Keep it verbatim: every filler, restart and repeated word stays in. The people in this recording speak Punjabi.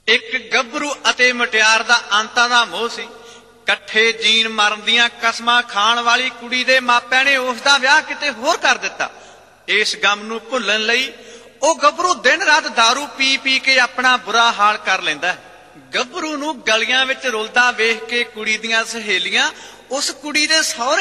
ਇੱਕ ਗੱਭਰੂ ਅਤੇ ਮੁਟਿਆਰ ਦਾ ਅੰਤਾਂ ਦਾ ਮੋਹ ਸੀ। ਇਕੱਠੇ ਜੀਣ ਮਰਨ ਦੀਆਂ ਕਸਮਾਂ ਖਾਣ ਵਾਲੀ ਕੁੜੀ ਦੇ ਮਾਪਿਆਂ ਨੇ ਉਸ ਦਾ ਵਿਆਹ ਕਿਤੇ ਹੋਰ ਕਰ ਦਿੱਤਾ। ਇਸ ਗਮ ਨੂੰ ਭੁੱਲਣ ਲਈ ਉਹ ਗੱਭਰੂ ਦਿਨ ਰਾਤ ਦਾਰੂ ਪੀ ਪੀ ਕੇ ਆਪਣਾ ਬੁਰਾ ਹਾਲ ਕਰ ਲੈਂਦਾ। ਗੱਭਰੂ ਨੂੰ ਗਲੀਆਂ ਵਿੱਚ ਰੁਲਦਾ ਵੇਖ ਕੇ ਕੁੜੀ ਦੀਆਂ ਸਹੇਲੀਆਂ ਉਸ ਕੁੜੀ ਦੇ ਸਹੁਰੇ